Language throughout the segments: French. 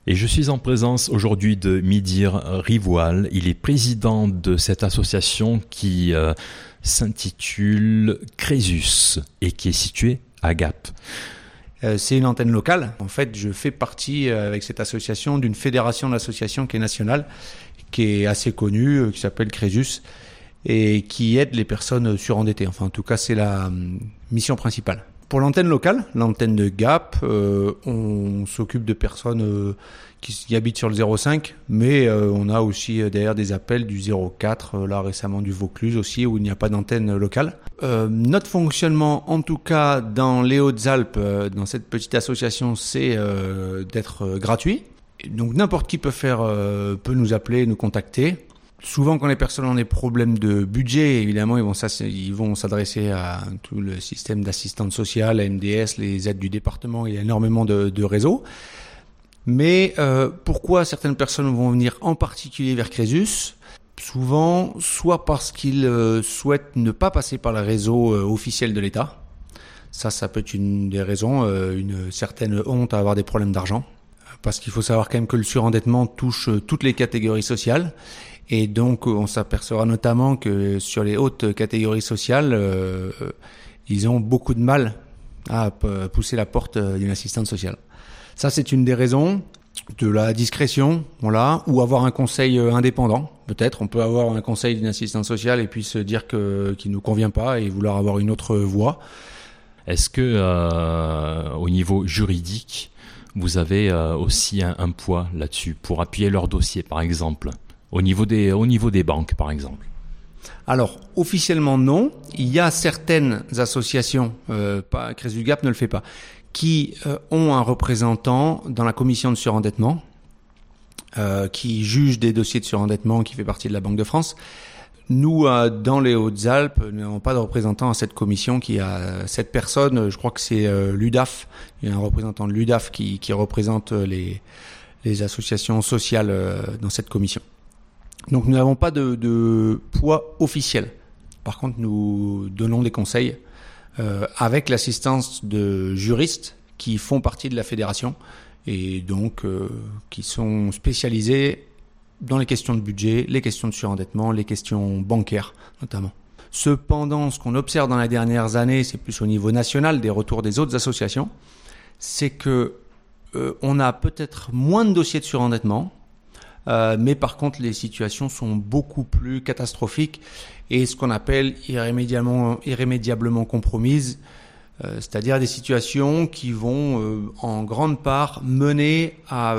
Et je suis en présence aujourd'hui de Midir Rivoal. Il est président de cette association qui s'intitule Crésus et qui est située à Gap. C'est une antenne locale. En fait, je fais partie avec cette association d'une fédération d'associations qui est nationale, qui est assez connue, qui s'appelle Crésus et qui aide les personnes surendettées. Enfin, en tout cas, c'est la mission principale. Pour l'antenne locale, l'antenne de Gap, on s'occupe de personnes qui habitent sur le 05, mais on a aussi derrière des appels du 04, là récemment du Vaucluse aussi, où il n'y a pas d'antenne locale. Notre fonctionnement, en tout cas dans les Hautes-Alpes, dans cette petite association, c'est d'être gratuit. Donc n'importe qui peut nous appeler, nous contacter. Souvent, quand les personnes ont des problèmes de budget, évidemment, ils vont s'adresser à tout le système d'assistance sociale, à MDS, les aides du département. Il y a énormément de réseaux. Mais pourquoi certaines personnes vont venir en particulier vers Crésus ? Souvent, soit parce qu'ils souhaitent ne pas passer par le réseau officiel de l'État. Ça peut être une des raisons, une certaine honte à avoir des problèmes d'argent. Parce qu'il faut savoir quand même que le surendettement touche toutes les catégories sociales. Et donc, on s'apercevra notamment que sur les hautes catégories sociales, ils ont beaucoup de mal à pousser la porte d'une assistante sociale. Ça, c'est une des raisons de la discrétion, voilà, ou avoir un conseil indépendant. Peut-être, on peut avoir un conseil d'une assistante sociale et puis se dire qu'il ne nous convient pas et vouloir avoir une autre voie. Est-ce que, au niveau juridique, vous avez aussi un poids là-dessus pour appuyer leur dossier, par exemple ? Au niveau des banques, par exemple. Alors, officiellement, non. Il y a certaines associations, Crésus Gap ne le fait pas, qui ont un représentant dans la commission de surendettement, qui juge des dossiers de surendettement, qui fait partie de la Banque de France. Nous, dans les Hautes-Alpes, nous n'avons pas de représentant à cette commission qui a 7 personnes. Je crois que c'est l'UDAF. Il y a un représentant de l'UDAF qui représente les associations sociales dans cette commission. Donc nous n'avons pas de poids officiel. Par contre, nous donnons des conseils avec l'assistance de juristes qui font partie de la fédération et donc qui sont spécialisés dans les questions de budget, les questions de surendettement, les questions bancaires notamment. Cependant, ce qu'on observe dans les dernières années, c'est plus au niveau national des retours des autres associations, c'est que on a peut-être moins de dossiers de surendettement, mais par contre les situations sont beaucoup plus catastrophiques et ce qu'on appelle irrémédiablement compromises, c'est-à-dire des situations qui vont en grande part mener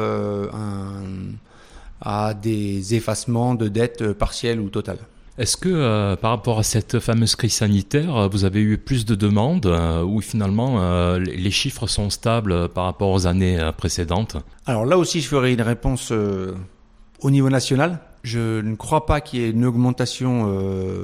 à des effacements de dettes partielles ou totales. Est-ce que par rapport à cette fameuse crise sanitaire, vous avez eu plus de demandes ou finalement les chiffres sont stables par rapport aux années précédentes ? Alors là aussi je ferai une réponse au niveau national. Je ne crois pas qu'il y ait une augmentation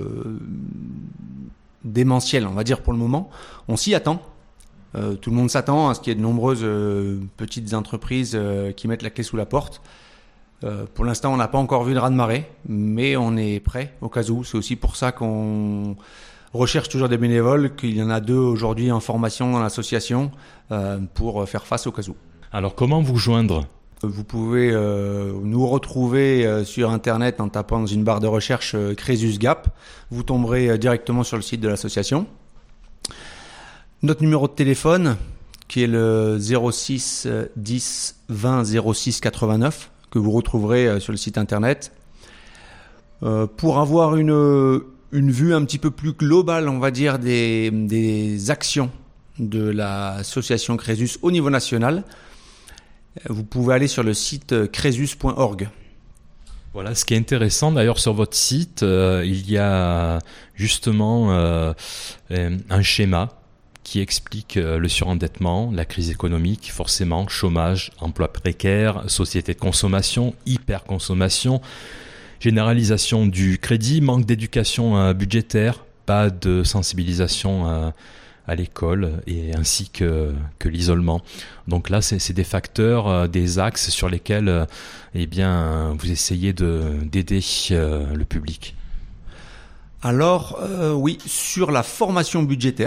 démentielle, on va dire pour le moment. On s'y attend. Tout le monde s'attend à ce qu'il y ait de nombreuses petites entreprises qui mettent la clé sous la porte. Pour l'instant, on n'a pas encore vu de raz-de-marée, mais on est prêt au cas où. C'est aussi pour ça qu'on recherche toujours des bénévoles, qu'il y en a 2 aujourd'hui en formation dans l'association pour faire face au cas où. Alors, comment vous joindre ? Vous pouvez nous retrouver sur Internet en tapant dans une barre de recherche Crésus Gap. Vous tomberez directement sur le site de l'association. Notre numéro de téléphone, qui est le 06 10 20 06 89, que vous retrouverez sur le site Internet. Pour avoir une vue un petit peu plus globale, on va dire, des actions de l'association Crésus au niveau national, vous pouvez aller sur le site crésus.org. Voilà, ce qui est intéressant d'ailleurs sur votre site, il y a justement un schéma qui explique le surendettement, la crise économique, forcément, chômage, emploi précaire, société de consommation, hyperconsommation, généralisation du crédit, manque d'éducation budgétaire, pas de sensibilisation à l'école et ainsi que l'isolement. Donc là, c'est des facteurs, des axes sur lesquels vous essayez d'aider le public. Alors oui, sur la formation budgétaire,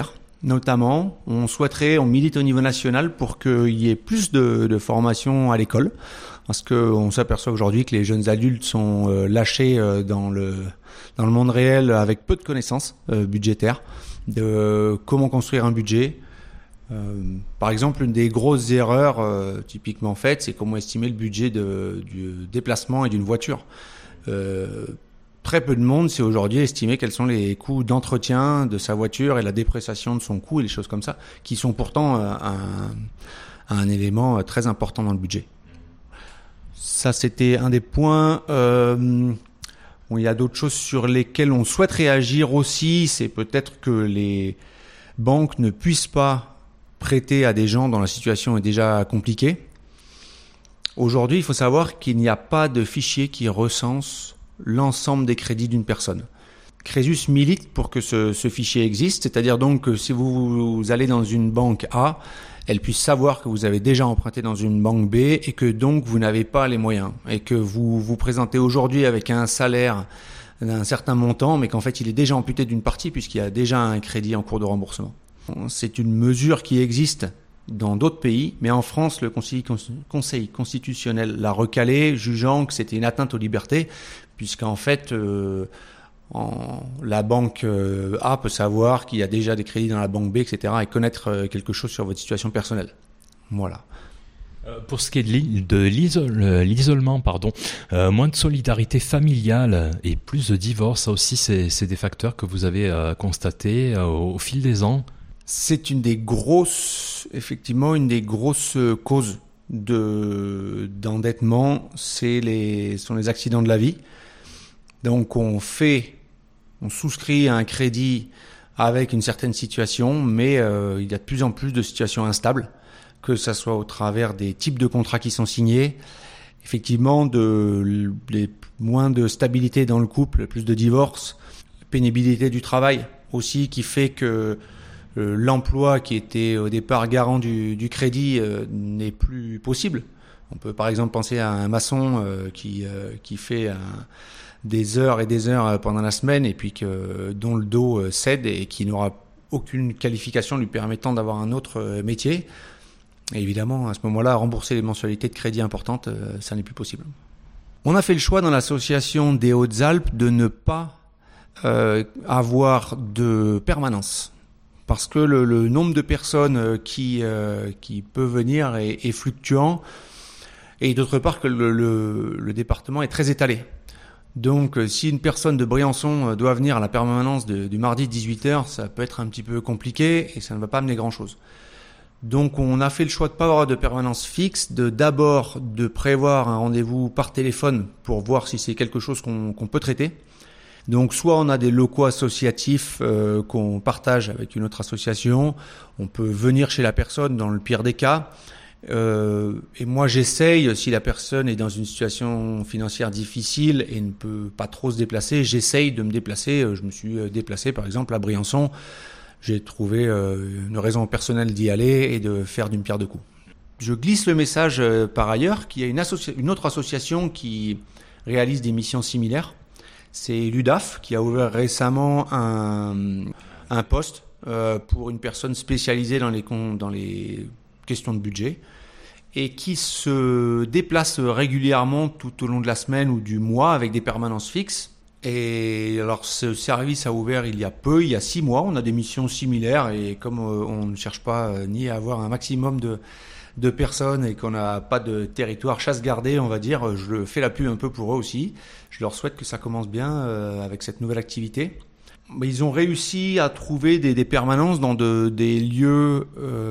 Notamment, on milite au niveau national pour qu'il y ait plus de formation à l'école, parce qu'on s'aperçoit aujourd'hui que les jeunes adultes sont lâchés dans le monde réel avec peu de connaissances budgétaires, de comment construire un budget. Par exemple, une des grosses erreurs typiquement faites, c'est comment estimer le budget du déplacement et d'une voiture. Très peu de monde sait aujourd'hui estimer quels sont les coûts d'entretien de sa voiture et la dépréciation de son coût et les choses comme ça, qui sont pourtant un élément très important dans le budget. Ça, c'était un des points. Il y a d'autres choses sur lesquelles on souhaite réagir aussi. C'est peut-être que les banques ne puissent pas prêter à des gens dont la situation est déjà compliquée. Aujourd'hui, il faut savoir qu'il n'y a pas de fichier qui recense l'ensemble des crédits d'une personne. Crésus milite pour que ce fichier existe, c'est-à-dire donc que si vous allez dans une banque A, elle puisse savoir que vous avez déjà emprunté dans une banque B et que donc vous n'avez pas les moyens et que vous vous présentez aujourd'hui avec un salaire d'un certain montant mais qu'en fait il est déjà amputé d'une partie puisqu'il y a déjà un crédit en cours de remboursement. C'est une mesure qui existe dans d'autres pays, mais en France, le Conseil constitutionnel l'a recalé, jugeant que c'était une atteinte aux libertés, puisqu'en fait, la banque A peut savoir qu'il y a déjà des crédits dans la banque B, etc., et connaître quelque chose sur votre situation personnelle. Voilà. Pour ce qui est de l'isolement, moins de solidarité familiale et plus de divorces, ça aussi, c'est des facteurs que vous avez constatés au fil des ans. C'est une des grosses causes d'endettement, sont les accidents de la vie. Donc on souscrit un crédit avec une certaine situation, mais il y a de plus en plus de situations instables, que ça soit au travers des types de contrats qui sont signés, effectivement moins de stabilité dans le couple, plus de divorces, pénibilité du travail aussi qui fait que l'emploi qui était au départ garant du crédit n'est plus possible. On peut par exemple penser à un maçon qui fait des heures et des heures pendant la semaine et puis dont le dos cède et qui n'aura aucune qualification lui permettant d'avoir un autre métier. Et évidemment, à ce moment-là, rembourser les mensualités de crédit importantes, ça n'est plus possible. On a fait le choix dans l'association des Hautes-Alpes de ne pas avoir de permanence. Parce que le nombre de personnes qui peut venir est fluctuant et d'autre part que le département est très étalé. Donc si une personne de Briançon doit venir à la permanence du mardi 18h, ça peut être un petit peu compliqué et ça ne va pas amener grand-chose. Donc on a fait le choix de ne pas avoir de permanence fixe, d'abord de prévoir un rendez-vous par téléphone pour voir si c'est quelque chose qu'on peut traiter. Donc soit on a des locaux associatifs qu'on partage avec une autre association, on peut venir chez la personne dans le pire des cas. Et moi j'essaye, si la personne est dans une situation financière difficile et ne peut pas trop se déplacer, j'essaye de me déplacer. Je me suis déplacé par exemple à Briançon, j'ai trouvé une raison personnelle d'y aller et de faire d'une pierre deux coups. Je glisse le message par ailleurs qu'il y a une autre association qui réalise des missions similaires. C'est l'UDAF qui a ouvert récemment un poste pour une personne spécialisée dans les questions de budget et qui se déplace régulièrement tout au long de la semaine ou du mois avec des permanences fixes. Et alors ce service a ouvert il y a 6 mois, on a des missions similaires et comme on ne cherche pas ni à avoir un maximum de personnes et qu'on n'a pas de territoire chasse gardée, on va dire, je fais la pub un peu pour eux aussi. Je leur souhaite que ça commence bien avec cette nouvelle activité. Ils ont réussi à trouver des permanences dans des lieux,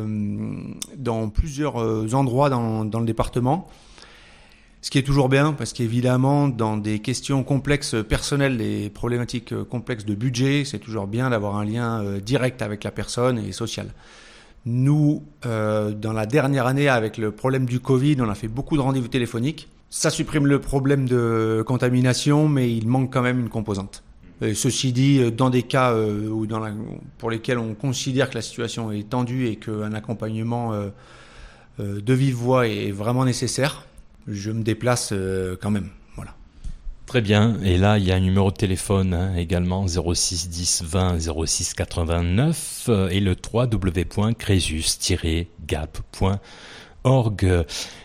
dans plusieurs endroits dans le département. Ce qui est toujours bien, parce qu'évidemment, dans des questions complexes personnelles, des problématiques complexes de budget, c'est toujours bien d'avoir un lien direct avec la personne et social. Nous, dans la dernière année, avec le problème du Covid, on a fait beaucoup de rendez-vous téléphoniques. Ça supprime le problème de contamination, mais il manque quand même une composante. Et ceci dit, dans des cas pour lesquels on considère que la situation est tendue et qu'un accompagnement de vive voix est vraiment nécessaire, je me déplace quand même. Voilà. Très bien. Et là, il y a un numéro de téléphone également, 06 10 20 06 89 et le www.cresus-gap.org.